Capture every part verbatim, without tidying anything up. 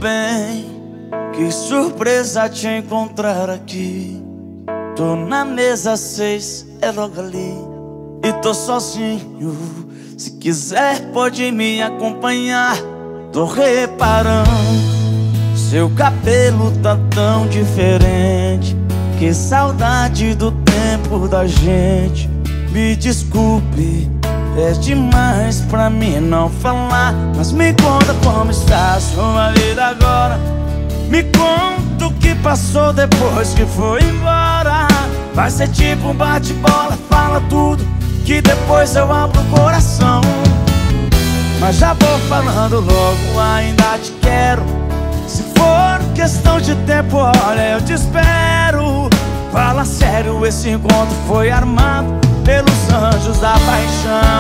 bem, que surpresa te encontrar aqui. Tô na mesa seis, é logo ali, e tô sozinho. Se quiser pode me acompanhar. Tô reparando, seu cabelo tá tão diferente. Que saudade do tempo da gente. Me desculpe, é demais pra mim não falar, mas me conta como está a sua vida agora. Me conta o que passou depois que foi embora. Vai ser tipo um bate-bola, fala tudo, que depois eu abro o coração. Mas já vou falando logo, ainda te quero. Se for questão de tempo, olha, eu te espero. Fala sério, esse encontro foi armado pelos anjos da paixão.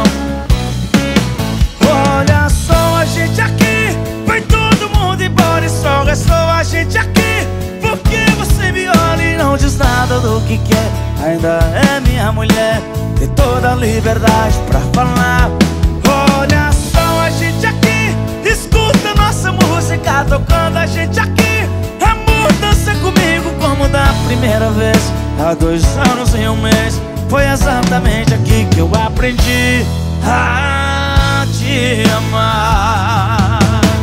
Olha só a gente aqui, foi todo mundo embora e só restou a gente aqui. Por que você me olha e não diz nada do que quer? Ainda é minha mulher, tem toda a liberdade pra falar. Olha só a gente aqui, escuta nossa música tocando a gente aqui. Amor, dança comigo como da primeira vez. Há dois anos e um mês, foi exatamente aqui que eu aprendi a te amar.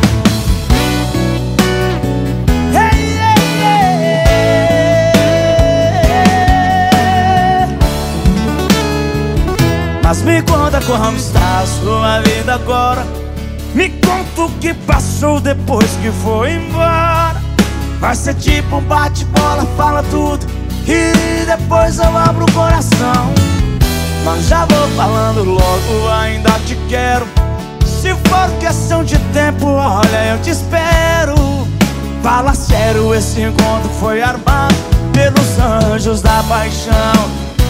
Hey, hey, hey. Mas me conta como está a sua vida agora. Me conta o que passou depois que foi embora. Vai ser tipo um bate-bola, fala tudo, e depois eu abro o coração. Mas já vou falando logo, ainda te quero. Se for questão de tempo, olha, eu te espero. Fala sério, esse encontro foi armado pelos anjos da paixão.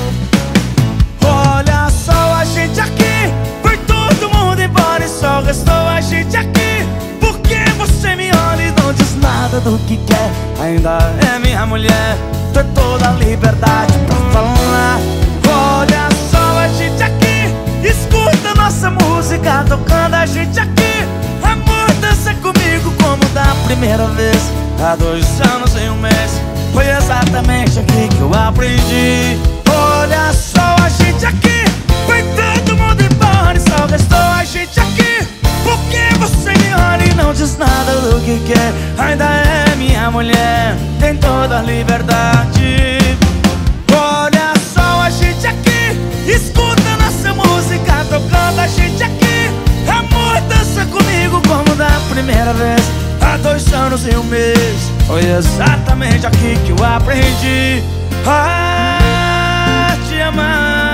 Olha só a gente aqui, foi todo mundo embora e só restou a gente aqui. Por que você me olha e não diz nada do que quer? Ainda é minha mulher, tem toda a liberdade pra falar. Olha só a gente aqui, escuta nossa música tocando a gente aqui. Amor, dança comigo como da primeira vez. Há dois anos e um mês, foi exatamente aqui que eu aprendi. Olha só a gente aqui, foi todo mundo embora e só restou a gente aqui. Por que você me olha e não diz nada do que quer? Ainda é minha mulher, tem toda a liberdade. Olha só a gente aqui, escuta nossa música tocando a gente aqui. Amor, dança comigo como da primeira vez. Há dois anos e um mês, foi exatamente aqui que eu aprendi a te amar.